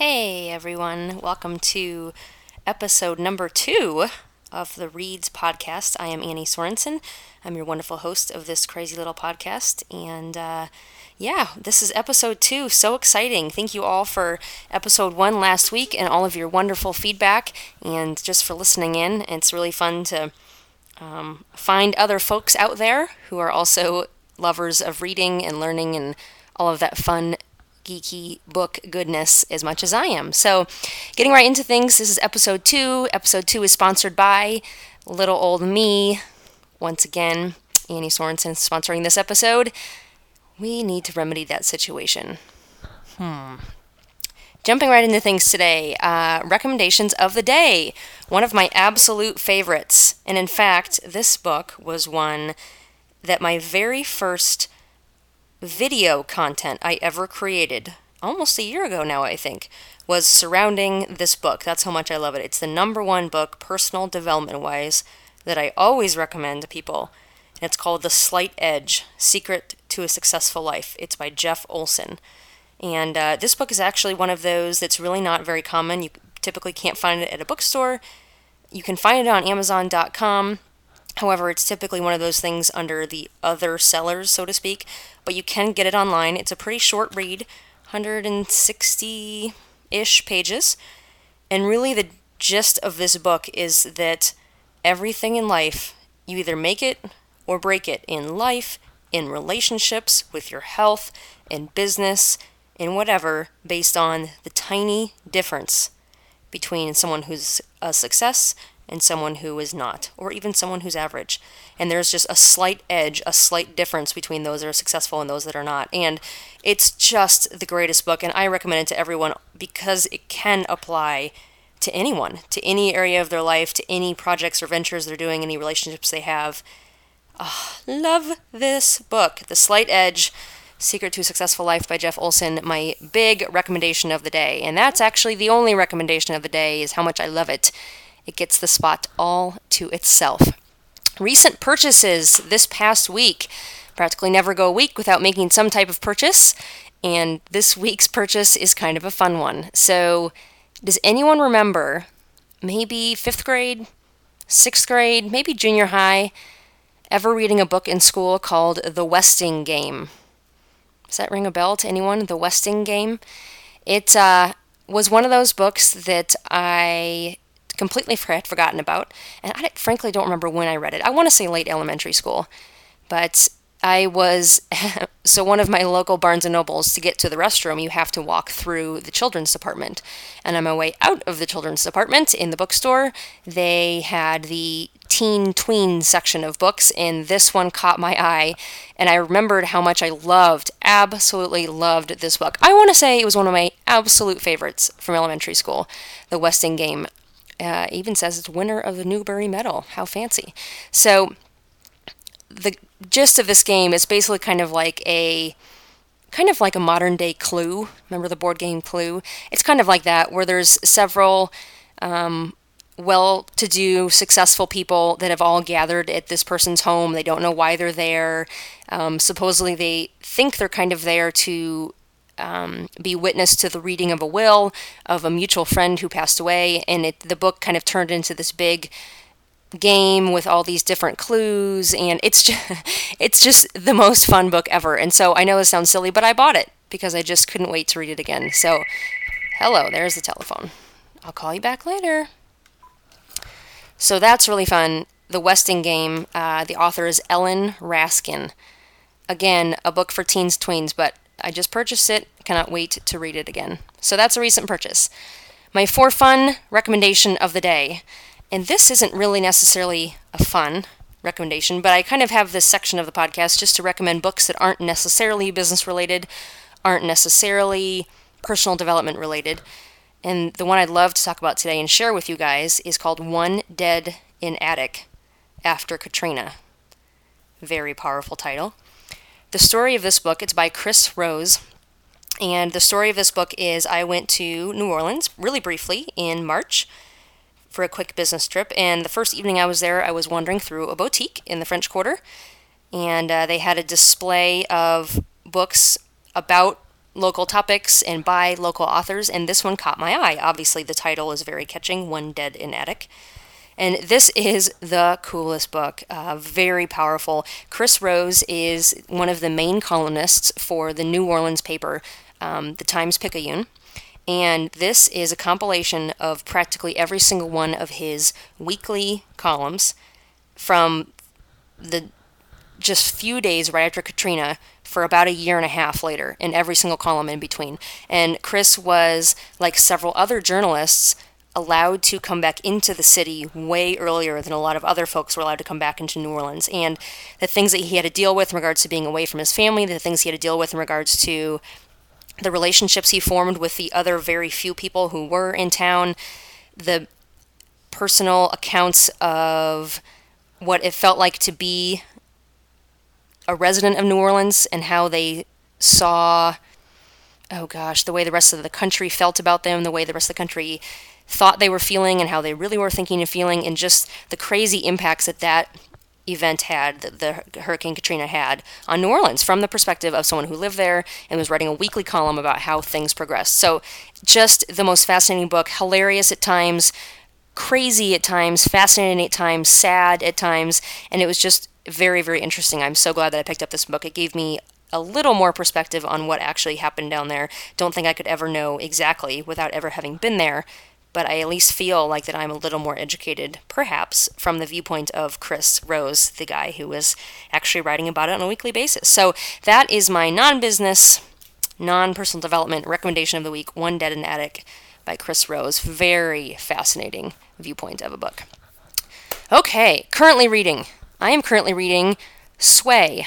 Hey everyone, welcome to episode number 2 of the Reads podcast. I am Annie Sorensen. I'm your wonderful host of this crazy little podcast, and this is episode 2. So exciting. Thank you all for episode 1 last week and all of your wonderful feedback and just for listening in. It's really fun to find other folks out there who are also lovers of reading and learning and all of that fun geeky book goodness as much as I am. So, getting right into things, this is episode 2. Episode 2 is sponsored by little old me. Once again, Annie Sorensen sponsoring this episode. We need to remedy that situation. Jumping right into things today, recommendations of the day. One of my absolute favorites. And in fact, this book was one that my very first video content I ever created, almost a year ago now I think, was surrounding this book. That's how much I love it. It's the number one book, personal development wise, that I always recommend to people. And it's called The Slight Edge, Secret to a Successful Life. It's by Jeff Olson. And this book is actually one of those that's really not very common. You typically can't find it at a bookstore. You can find it on Amazon.com. However, it's typically one of those things under the other sellers, so to speak, but you can get it online. It's a pretty short read, 160-ish pages, and really the gist of this book is that everything in life, you either make it or break it in life, in relationships, with your health, in business, in whatever, based on the tiny difference between someone who's a success and someone who is not, or even someone who's average. And there's just a slight edge, a slight difference between those that are successful and those that are not. And it's just the greatest book, and I recommend it to everyone because it can apply to anyone, to any area of their life, to any projects or ventures they're doing, any relationships they have. Love this book, The Slight Edge, Secret to a Successful Life by Jeff Olson, my big recommendation of the day. And that's actually the only recommendation of the day, is how much I love it. It gets the spot all to itself. Recent purchases this past week. Practically never go a week without making some type of purchase, and this week's purchase is kind of a fun one. So, does anyone remember, maybe 5th grade, 6th grade, maybe junior high, ever reading a book in school called The Westing Game? Does that ring a bell to anyone? The Westing Game? It was one of those books that I completely had forgotten about, and I frankly don't remember when I read it. I want to say late elementary school, but I was, so one of my local Barnes & Nobles, to get to the restroom, you have to walk through the children's department, and on my way out of the children's department in the bookstore, they had the teen tween section of books, and this one caught my eye, and I remembered how much I absolutely loved this book. I want to say it was one of my absolute favorites from elementary school, The Westing Game. Even says it's winner of the Newbery Medal. How fancy. So, the gist of this game is basically kind of like a modern day Clue. Remember the board game Clue? It's kind of like that, where there's several well-to-do, successful people that have all gathered at this person's home. They don't know why they're there. Supposedly they think they're kind of there to be witness to the reading of a will of a mutual friend who passed away, and the book kind of turned into this big game with all these different clues, and it's just the most fun book ever. And so I know this sounds silly, but I bought it because I just couldn't wait to read it again. So, hello, there's the telephone. I'll call you back later. So that's really fun. The Westing Game, the author is Ellen Raskin. Again, a book for teens, tweens, but I just purchased it. Cannot wait to read it again. So that's a recent purchase. My for fun recommendation of the day. And this isn't really necessarily a fun recommendation, but I kind of have this section of the podcast just to recommend books that aren't necessarily business related, aren't necessarily personal development related. And the one I'd love to talk about today and share with you guys is called One Dead in Attic After Katrina. Very powerful title. The story of this book, it's by Chris Rose, and the story of this book is I went to New Orleans really briefly in March for a quick business trip, and the first evening I was there, I was wandering through a boutique in the French Quarter, and they had a display of books about local topics and by local authors, and this one caught my eye. Obviously, the title is very catching, One Dead in Attic. And this is the coolest book, very powerful. Chris Rose is one of the main columnists for the New Orleans paper, the Times-Picayune. And this is a compilation of practically every single one of his weekly columns from the just few days right after Katrina for about a year and a half later, and every single column in between. And Chris was, like several other journalists, allowed to come back into the city way earlier than a lot of other folks were allowed to come back into New Orleans. And the things that he had to deal with in regards to being away from his family, the things he had to deal with in regards to the relationships he formed with the other very few people who were in town, the personal accounts of what it felt like to be a resident of New Orleans and how they saw, the way the rest of the country felt about them, the way the rest of the country thought they were feeling and how they really were thinking and feeling, and just the crazy impacts that event had, that the Hurricane Katrina had on New Orleans from the perspective of someone who lived there and was writing a weekly column about how things progressed. So just the most fascinating book, hilarious at times, crazy at times, fascinating at times, sad at times, and it was just very, very interesting. I'm so glad that I picked up this book. It gave me a little more perspective on what actually happened down there. Don't think I could ever know exactly without ever having been there, but I at least feel like that I'm a little more educated, perhaps, from the viewpoint of Chris Rose, the guy who was actually writing about it on a weekly basis. So that is my non-business, non-personal development recommendation of the week, One Dead in the Attic by Chris Rose. Very fascinating viewpoint of a book. Okay, I am currently reading Sway,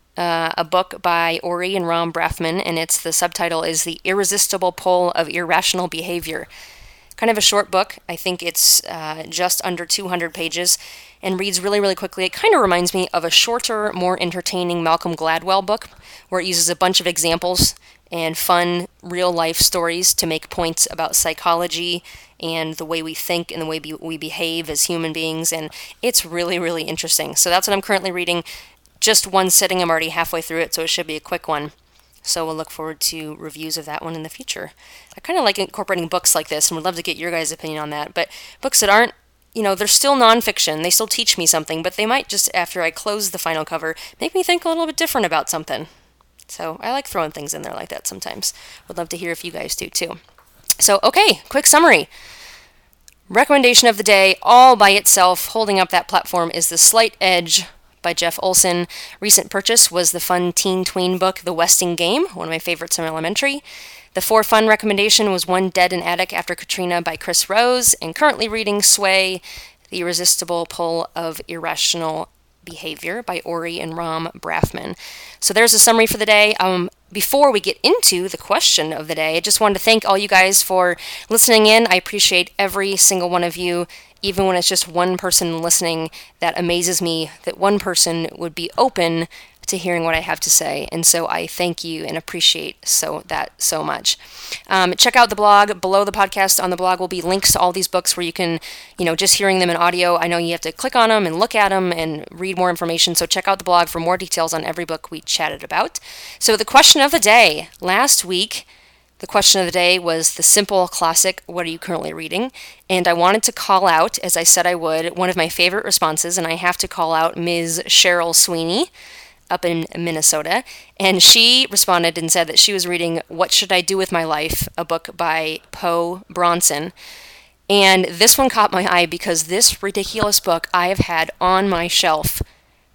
a book by Ori and Ram Brafman, and the subtitle is The Irresistible Pull of Irrational Behavior. Kind of a short book. I think it's just under 200 pages and reads really, really quickly. It kind of reminds me of a shorter, more entertaining Malcolm Gladwell book where it uses a bunch of examples and fun real-life stories to make points about psychology and the way we think and the way we behave as human beings, and it's really, really interesting. So that's what I'm currently reading. Just one sitting. I'm already halfway through it, so it should be a quick one. So we'll look forward to reviews of that one in the future. I kind of like incorporating books like this and would love to get your guys' opinion on that. But books that aren't, they're still nonfiction. They still teach me something, but they might just, after I close the final cover, make me think a little bit different about something. So I like throwing things in there like that sometimes. Would love to hear if you guys do too. So, okay, quick summary. Recommendation of the day, all by itself, holding up that platform, is The Slight Edge by Jeff Olson. Recent purchase was the fun teen tween book, The Westing Game, one of my favorites from elementary. The for fun recommendation was One Dead in Attic After Katrina by Chris Rose, and currently reading Sway, The Irresistible Pull of Irrational Behavior by Ori and Ram Brafman. So there's a summary for the day. Before we get into the question of the day, I just wanted to thank all you guys for listening in. I appreciate every single one of you. Even when it's just one person listening, that amazes me that one person would be open to hearing what I have to say. And so I thank you and appreciate that so much. Check out the blog. Below the podcast on the blog will be links to all these books where you can, just hearing them in audio, I know you have to click on them and look at them and read more information. So check out the blog for more details on every book we chatted about. So the question of the day. Last week, the question of the day was the simple classic, what are you currently reading? And I wanted to call out, as I said I would, one of my favorite responses, and I have to call out Ms. Cheryl Sweeney up in Minnesota. And she responded and said that she was reading What Should I Do With My Life, a book by Poe Bronson. And this one caught my eye because this ridiculous book I have had on my shelf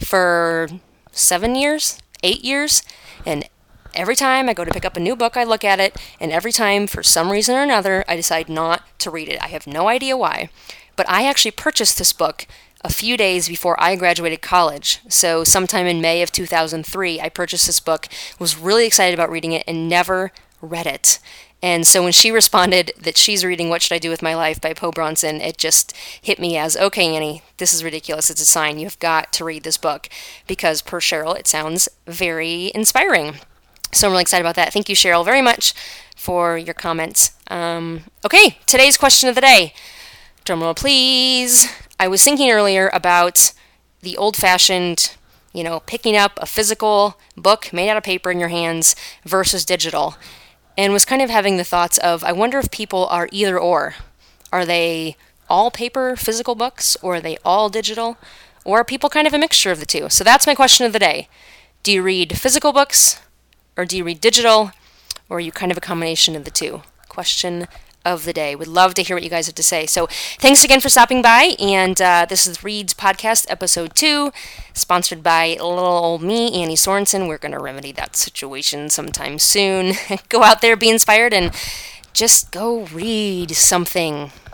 for 7 years, 8 years, and every time I go to pick up a new book, I look at it, and every time, for some reason or another, I decide not to read it. I have no idea why, but I actually purchased this book a few days before I graduated college. So sometime in May of 2003, I purchased this book, was really excited about reading it, and never read it. And so when she responded that she's reading What Should I Do With My Life by Poe Bronson, it just hit me as, okay, Annie, this is ridiculous. It's a sign. You've got to read this book because, per Cheryl, it sounds very inspiring. So I'm really excited about that. Thank you, Cheryl, very much for your comments. Okay, today's question of the day. Drumroll, please. I was thinking earlier about the old-fashioned, picking up a physical book made out of paper in your hands versus digital, and was kind of having the thoughts of, I wonder if people are either or. Are they all paper, physical books, or are they all digital? Or are people kind of a mixture of the two? So that's my question of the day. Do you read physical books, or do you read digital, or are you kind of a combination of the two? Question of the day. Would love to hear what you guys have to say. So thanks again for stopping by, and this is Reads Podcast Episode 2, sponsored by little old me, Annie Sorensen. We're going to remedy that situation sometime soon. Go out there, be inspired, and just go read something.